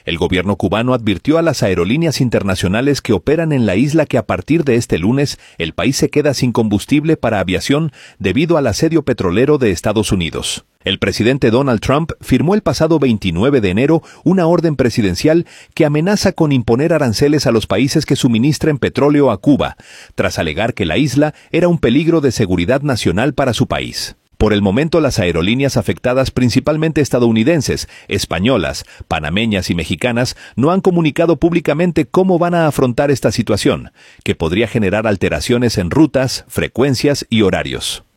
El gobierno cubano advirtió a las aerolíneas internacionales que operan en la isla que a partir de este lunes el país se queda sin combustible para aviación debido al asedio petrolero de Estados Unidos. El presidente Donald Trump firmó el pasado 29 de enero una orden presidencial que amenaza con imponer aranceles a los países que suministren petróleo a Cuba, tras alegar que la isla era un peligro de seguridad nacional para su país. Por el momento, las aerolíneas afectadas, principalmente estadounidenses, españolas, panameñas y mexicanas, no han comunicado públicamente cómo van a afrontar esta situación, que podría generar alteraciones en rutas, frecuencias y horarios.